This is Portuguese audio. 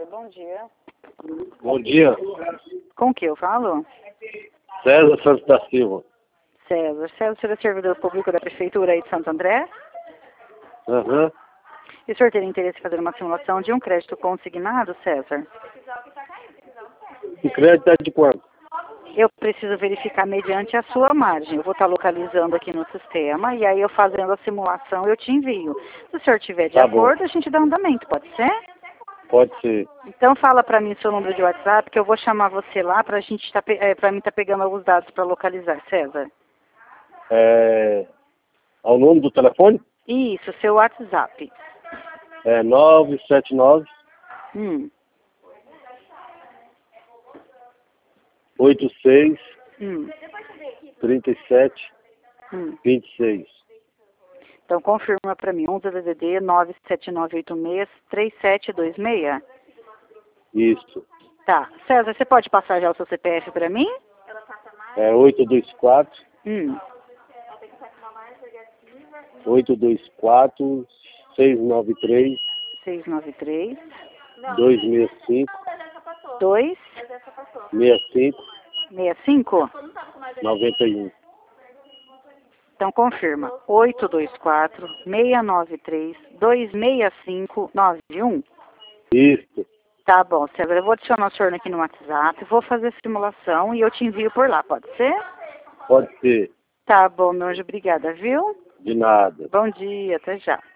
Mário, bom dia. Bom dia. Com que eu falo? César Santos da Silva. César. César, você é servidor público da Prefeitura aí de Santo André? Aham. E o senhor teria interesse em fazer uma simulação de um crédito consignado, César? O crédito é de quanto? Eu preciso verificar mediante a sua margem. Eu vou estar localizando aqui no sistema e aí eu fazendo a simulação eu te envio. Se o senhor tiver de Tá bom. acordo, a gente dá andamento, pode ser? Pode ser. Então fala para mim seu número de WhatsApp que eu vou chamar você lá para mim estar pegando alguns dados para localizar, César. Ao nome do telefone? Isso, seu WhatsApp. É 979 Hum. 86 Hum. 37 Hum. 26. Então confirma para mim, 11 DDD 979863726. Isso. Tá. César, você pode passar já o seu CPF para mim? É 824 Hum. 824 693 693 265 65 265. 91. Então confirma, 824 693 265 91. Isso. Tá bom, César, eu vou adicionar o senhor aqui no WhatsApp, vou fazer a simulação e eu te envio por lá, pode ser? Pode ser. Tá bom, meu anjo, obrigada, viu? De nada. Bom dia, até já.